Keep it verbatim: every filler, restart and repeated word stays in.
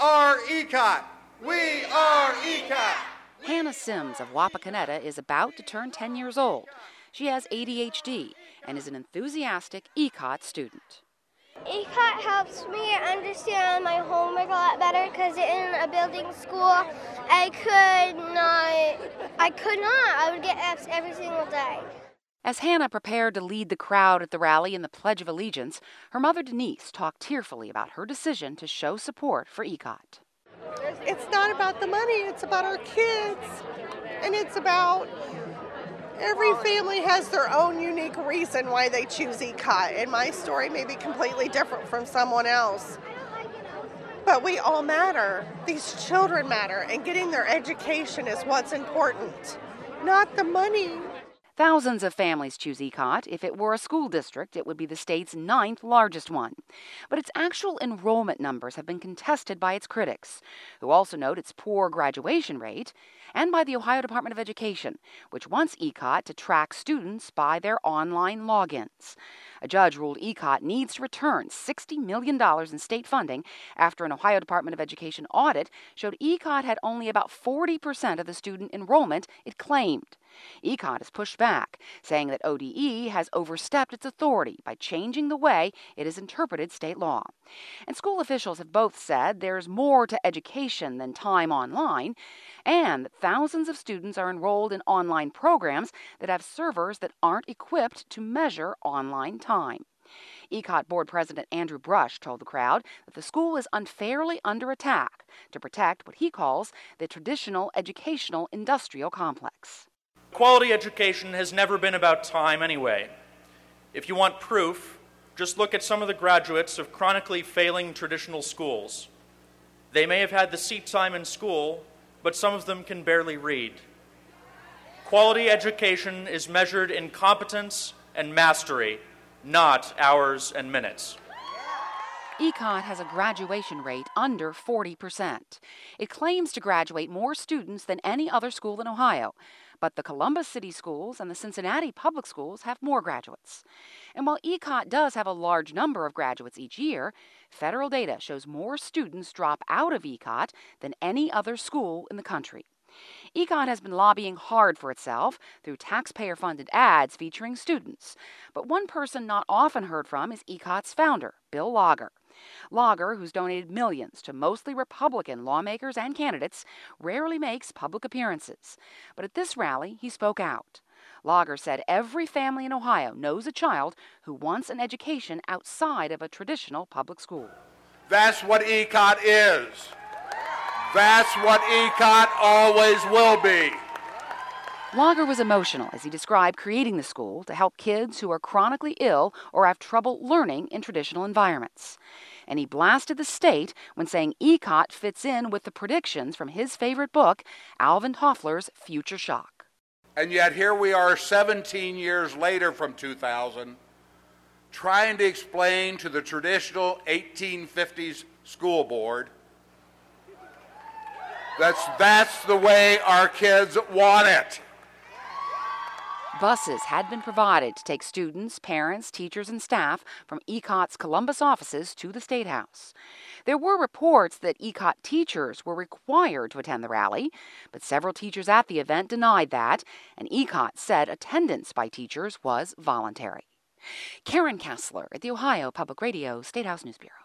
are E C O T! We are E C O T! Hannah Sims of Wapakoneta is about to turn ten years old. She has A D H D and is an enthusiastic E C O T student. E C O T helps me understand my homework a lot better because in a building school, I could not, I could not, I would get F's every single day. As Hannah prepared to lead the crowd at the rally in the Pledge of Allegiance, her mother Denise talked tearfully about her decision to show support for E C O T. It's not about the money, it's about our kids, and it's about every family has their own unique reason why they choose E C O T, and my story may be completely different from someone else. But we all matter. These children matter, and getting their education is what's important, not the money. Thousands of families choose E C O T. If it were a school district, it would be the state's ninth largest one. But its actual enrollment numbers have been contested by its critics, who also note its poor graduation rate, and by the Ohio Department of Education, which wants E C O T to track students by their online logins. A judge ruled E C O T needs to return sixty million dollars in state funding after an Ohio Department of Education audit showed E C O T had only about forty percent of the student enrollment it claimed. E C O T has pushed back, saying that O D E has overstepped its authority by changing the way it has interpreted state law. And school officials have both said there's more to education than time online, and that thousands of students are enrolled in online programs that have servers that aren't equipped to measure online time. E C O T Board President Andrew Brush told the crowd that the school is unfairly under attack to protect what he calls the traditional educational industrial complex. Quality education has never been about time anyway. If you want proof, just look at some of the graduates of chronically failing traditional schools. They may have had the seat time in school, but some of them can barely read. Quality education is measured in competence and mastery, not hours and minutes. E C O T has a graduation rate under forty percent. It claims to graduate more students than any other school in Ohio, but the Columbus City Schools and the Cincinnati Public Schools have more graduates. And while E C O T does have a large number of graduates each year, federal data shows more students drop out of E C O T than any other school in the country. E C O T has been lobbying hard for itself through taxpayer-funded ads featuring students. But one person not often heard from is E C O T's founder, Bill Lager. Lager, who's donated millions to mostly Republican lawmakers and candidates, rarely makes public appearances. But at this rally, he spoke out. Lager said every family in Ohio knows a child who wants an education outside of a traditional public school. That's what E C O T is. That's what E C O T always will be. Lager was emotional as he described creating the school to help kids who are chronically ill or have trouble learning in traditional environments. And he blasted the state when saying E C O T fits in with the predictions from his favorite book, Alvin Toffler's Future Shock. And yet here we are seventeen years later from two thousand, trying to explain to the traditional eighteen fifties school board that's, that's the way our kids want it. Buses had been provided to take students, parents, teachers, and staff from E C O T's Columbus offices to the State House. There were reports that E C O T teachers were required to attend the rally, but several teachers at the event denied that, and E C O T said attendance by teachers was voluntary. Karen Kessler at the Ohio Public Radio State House News Bureau.